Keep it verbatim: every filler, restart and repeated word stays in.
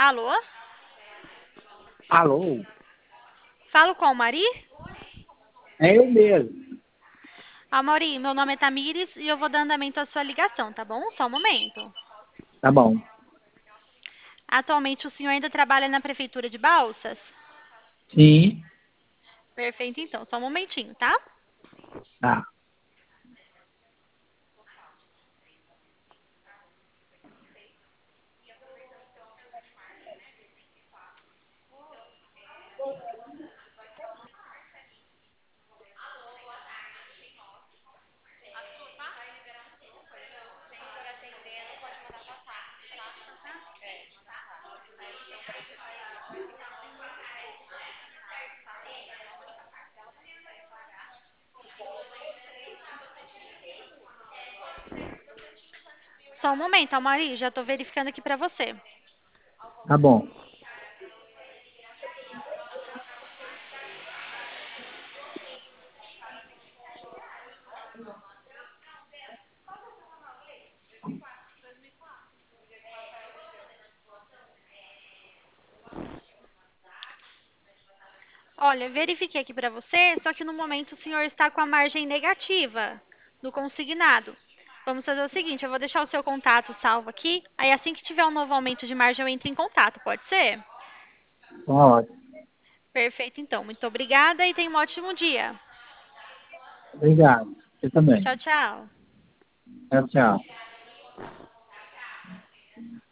Alô? Alô? Falo com o Mari? É eu mesmo. Ah, Mauri, meu nome é Tamires e eu vou dar andamento à sua ligação, tá bom? Só um momento. Tá bom. Atualmente o senhor ainda trabalha na prefeitura de Balsas? Sim, Perfeito, então. Só um momentinho, tá? tá. Só um momento, Amari, já tô verificando aqui pra você. Tá bom. Olha, verifiquei aqui pra você, só que no momento o senhor está com a margem negativa no consignado. Vamos fazer o seguinte, eu vou deixar o seu contato salvo aqui, aí assim que tiver um novo aumento de margem eu entro em contato, pode ser? Pode. Perfeito, então. Muito obrigada e tenha um ótimo dia. Obrigado. Você também. Tchau, tchau. Tchau, tchau.